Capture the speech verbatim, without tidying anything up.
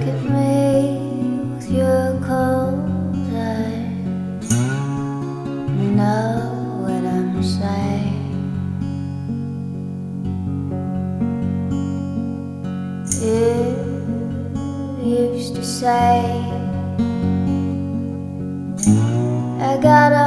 at me with your cold eyes. You know what I'm saying. You used to say I got